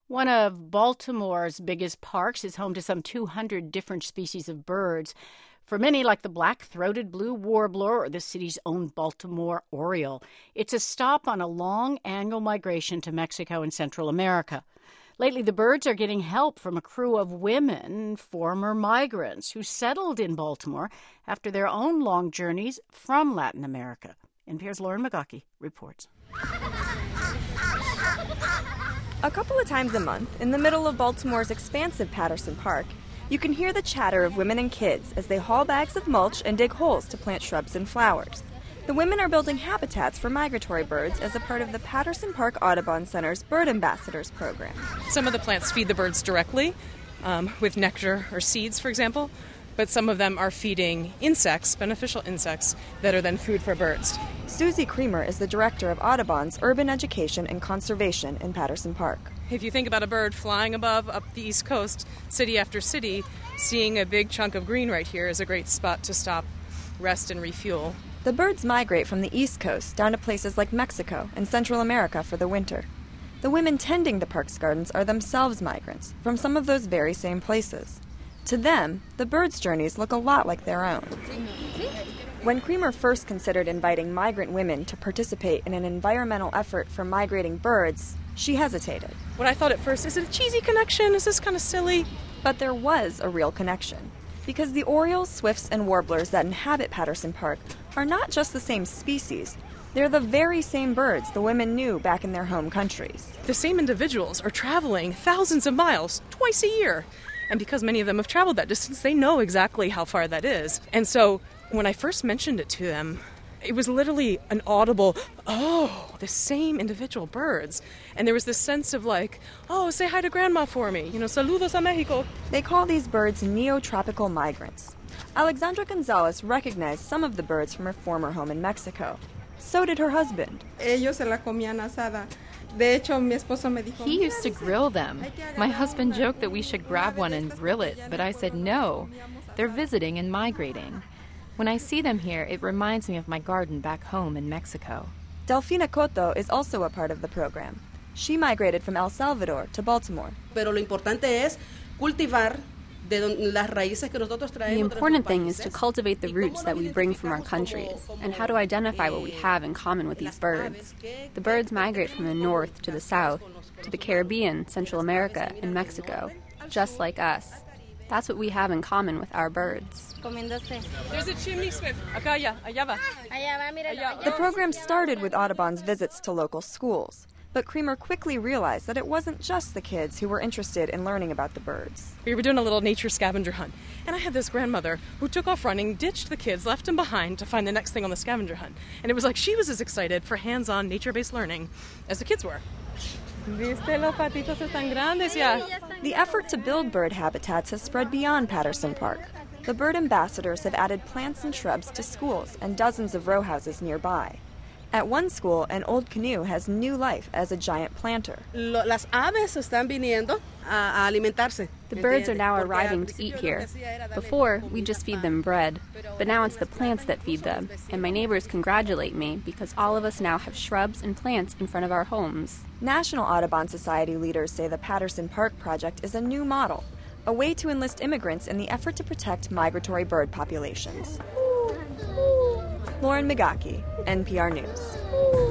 One of Baltimore's biggest parks is home to some 200 different species of birds. For many, like the black-throated blue warbler or the city's own Baltimore oriole, it's a stop on a long annual migration to Mexico and Central America. Lately, the birds are getting help from a crew of women, former migrants, who settled in Baltimore after their own long journeys from Latin America. NPR's Lauren McGaughey reports. A couple of times a month, in the middle of Baltimore's expansive Patterson Park, you can hear the chatter of women and kids as they haul bags of mulch and dig holes to plant shrubs and flowers. The women are building habitats for migratory birds as a part of the Patterson Park Audubon Center's Bird Ambassadors program. Some of the plants feed the birds directly with nectar or seeds, for example, but some of them are feeding insects, beneficial insects, that are then food for birds. Susie Creamer is the director of Audubon's Urban Education and Conservation in Patterson Park. If you think about a bird flying above up the East Coast, city after city, seeing a big chunk of green right here is a great spot to stop, rest, and refuel. The birds migrate from the East Coast down to places like Mexico and Central America for the winter. The women tending the park's gardens are themselves migrants from some of those very same places. To them, the birds' journeys look a lot like their own. When Creamer first considered inviting migrant women to participate in an environmental effort for migrating birds, she hesitated. What I thought at first, is it a cheesy connection? Is this kind of silly? But there was a real connection, because the orioles, swifts, and warblers that inhabit Patterson Park are not just the same species. They're the very same birds the women knew back in their home countries. The same individuals are traveling thousands of miles twice a year. And because many of them have traveled that distance, they know exactly how far that is. And so when I first mentioned it to them, it was literally an audible, oh, the same individual birds. And there was this sense of like, oh, say hi to Grandma for me. Saludos a Mexico. They call these birds neotropical migrants. Alexandra Gonzalez recognized some of the birds from her former home in Mexico. So did her husband. Ellos se la comían asada. De hecho, mi esposo me dijo, he used to grill them. My husband joked that we should grab one and grill it, but I said no. They're visiting and migrating. When I see them here, it reminds me of my garden back home in Mexico. Delfina Cotto is also a part of the program. She migrated from El Salvador to Baltimore. Pero lo importante es cultivar the important thing is to cultivate the roots that we bring from our countries, and how to identify what we have in common with these birds. The birds migrate from the north to the south, to the Caribbean, Central America, and Mexico, just like us. That's what we have in common with our birds. There's a chimney swift. Allá va. The program started with Audubon's visits to local schools. But Creamer quickly realized that it wasn't just the kids who were interested in learning about the birds. We were doing a little nature scavenger hunt, and I had this grandmother who took off running, ditched the kids, left them behind to find the next thing on the scavenger hunt. And it was like she was as excited for hands-on nature-based learning as the kids were. ¿Viste los patitos están grandes ya? The effort to build bird habitats has spread beyond Patterson Park. The bird ambassadors have added plants and shrubs to schools and dozens of row houses nearby. At one school, an old canoe has new life as a giant planter. Las aves están viniendo a alimentarse. The birds are now arriving to eat here. Before, we just feed them bread, but now it's the plants that feed them, and my neighbors congratulate me because all of us now have shrubs and plants in front of our homes. National Audubon Society leaders say the Patterson Park project is a new model, a way to enlist immigrants in the effort to protect migratory bird populations. Lauren McGaughey, NPR News.